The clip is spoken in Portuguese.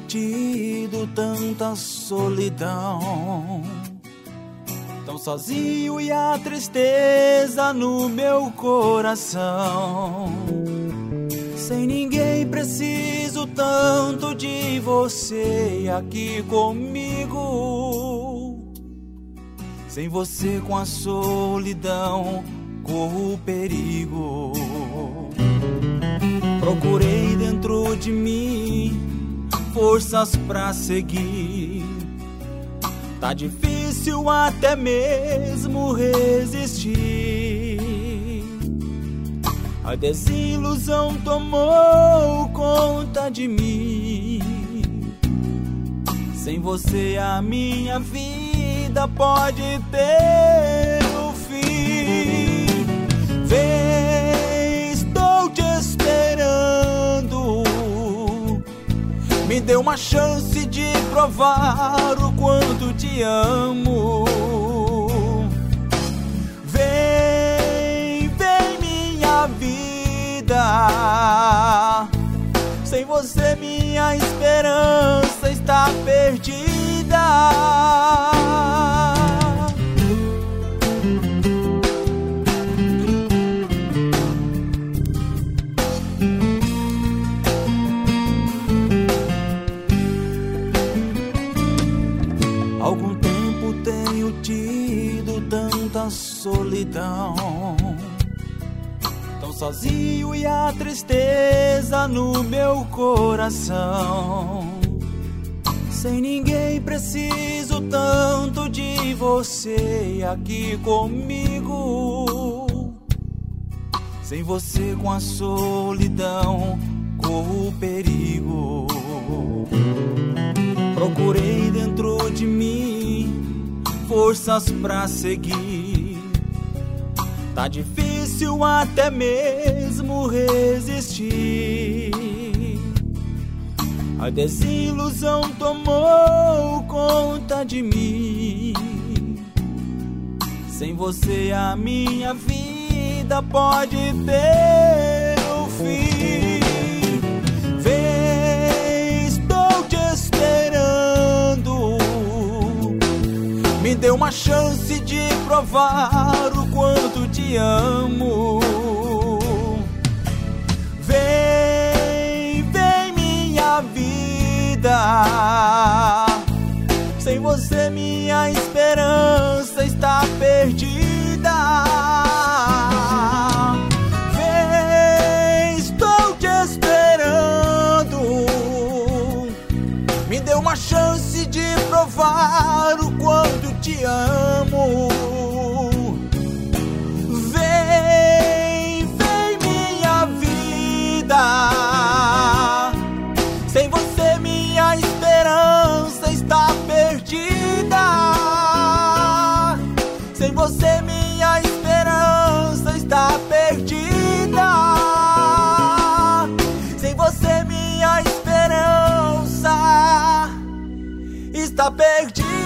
tido tanta solidão, tão sozinho e a tristeza no meu coração. Sem ninguém preciso tanto de você aqui comigo. Sem você com a solidão corro perigo. Procurei dentro de mim forças pra seguir. Tá difícil até mesmo resistir. A desilusão tomou conta de mim. Sem você a minha vida pode ter um fim. Vem, estou te esperando. Me dê uma chance de provar o quanto te amo. Vem, vem minha vida. Sem você minha esperança está perdida. Algum tempo tenho tido tanta solidão, tão sozinho e a tristeza no meu coração. Sem ninguém preciso tanto de você aqui comigo. Sem você com a solidão corro perigo. Procurei dentro de mim forças pra seguir. Tá difícil até mesmo resistir. A desilusão tomou conta de mim. Sem você a minha vida pode ter um fim. Vem, estou te esperando. Me dê uma chance de provar o quanto te amo. Vem, vem minha vida. Sem você minha esperança está perdida. Vem, estou te esperando. Me dê uma chance de provar o quanto te amo. Vem, vem minha vida. Sem você minha esperança está perdida. Sem você minha esperança está perdida. Sem você minha esperança está perdida.